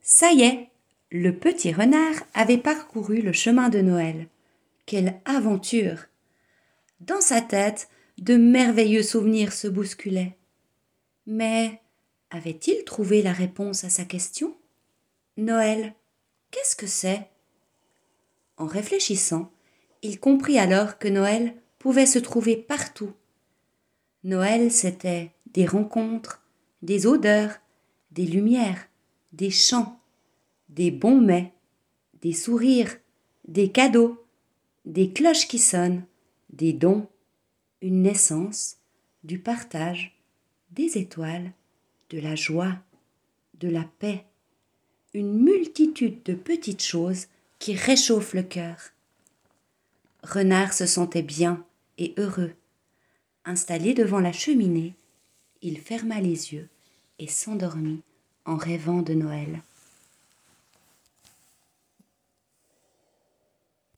Ça y est, le petit renard avait parcouru le chemin de Noël. Quelle aventure! Dans sa tête, de merveilleux souvenirs se bousculaient. Mais avait-il trouvé la réponse à sa question? Noël, qu'est-ce que c'est? En réfléchissant, il comprit alors que Noël pouvait se trouver partout. Noël, c'était des rencontres, des odeurs, des lumières, des chants, des bons mets, des sourires, des cadeaux, des cloches qui sonnent, des dons, une naissance, du partage, des étoiles, de la joie, de la paix, une multitude de petites choses qui réchauffent le cœur. Renard se sentait bien et heureux. Installé devant la cheminée, il ferma les yeux et s'endormit en rêvant de Noël.